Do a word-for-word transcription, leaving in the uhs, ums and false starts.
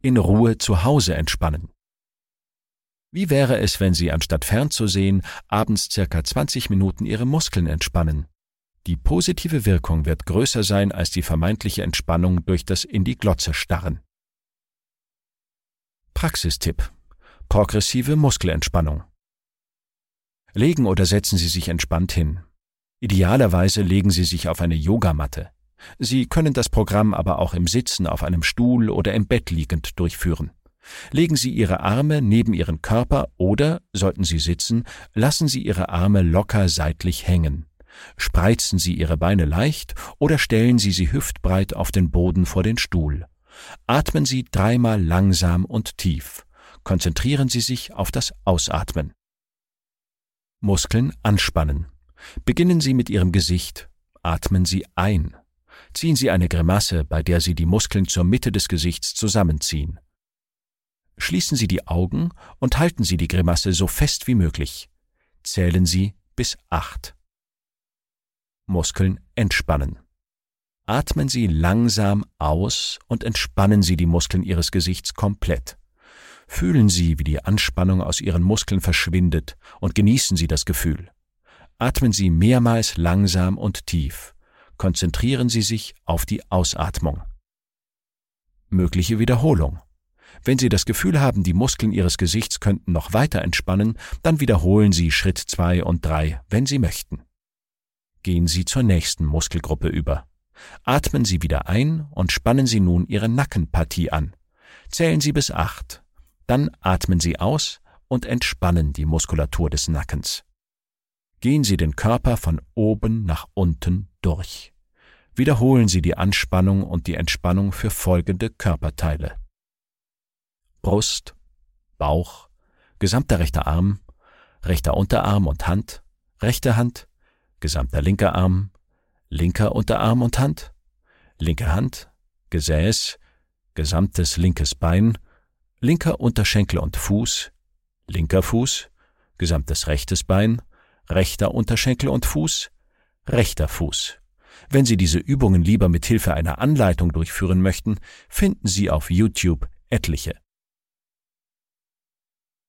in Ruhe zu Hause entspannen. Wie wäre es, wenn Sie anstatt fernzusehen, abends circa zwanzig Minuten Ihre Muskeln entspannen? Die positive Wirkung wird größer sein als die vermeintliche Entspannung durch das in die Glotze starren. Praxistipp: Progressive Muskelentspannung. Legen oder setzen Sie sich entspannt hin. Idealerweise legen Sie sich auf eine Yogamatte. Sie können das Programm aber auch im Sitzen auf einem Stuhl oder im Bett liegend durchführen. Legen Sie Ihre Arme neben Ihren Körper oder, sollten Sie sitzen, lassen Sie Ihre Arme locker seitlich hängen. Spreizen Sie Ihre Beine leicht oder stellen Sie sie hüftbreit auf den Boden vor den Stuhl. Atmen Sie dreimal langsam und tief. Konzentrieren Sie sich auf das Ausatmen. Muskeln anspannen. Beginnen Sie mit Ihrem Gesicht. Atmen Sie ein. Ziehen Sie eine Grimasse, bei der Sie die Muskeln zur Mitte des Gesichts zusammenziehen. Schließen Sie die Augen und halten Sie die Grimasse so fest wie möglich. Zählen Sie bis acht. Muskeln entspannen. Atmen Sie langsam aus und entspannen Sie die Muskeln Ihres Gesichts komplett. Fühlen Sie, wie die Anspannung aus Ihren Muskeln verschwindet und genießen Sie das Gefühl. Atmen Sie mehrmals langsam und tief. Konzentrieren Sie sich auf die Ausatmung. Mögliche Wiederholung. Wenn Sie das Gefühl haben, die Muskeln Ihres Gesichts könnten noch weiter entspannen, dann wiederholen Sie Schritt zwei und drei, wenn Sie möchten. Gehen Sie zur nächsten Muskelgruppe über. Atmen Sie wieder ein und spannen Sie nun Ihre Nackenpartie an. Zählen Sie bis acht. Dann atmen Sie aus und entspannen die Muskulatur des Nackens. Gehen Sie den Körper von oben nach unten durch. Wiederholen Sie die Anspannung und die Entspannung für folgende Körperteile: Brust, Bauch, gesamter rechter Arm, rechter Unterarm und Hand, rechte Hand, gesamter linker Arm, linker Unterarm und Hand, linke Hand, Gesäß, gesamtes linkes Bein, linker Unterschenkel und Fuß, linker Fuß, gesamtes rechtes Bein, rechter Unterschenkel und Fuß, rechter Fuß. Wenn Sie diese Übungen lieber mit Hilfe einer Anleitung durchführen möchten, finden Sie auf YouTube etliche.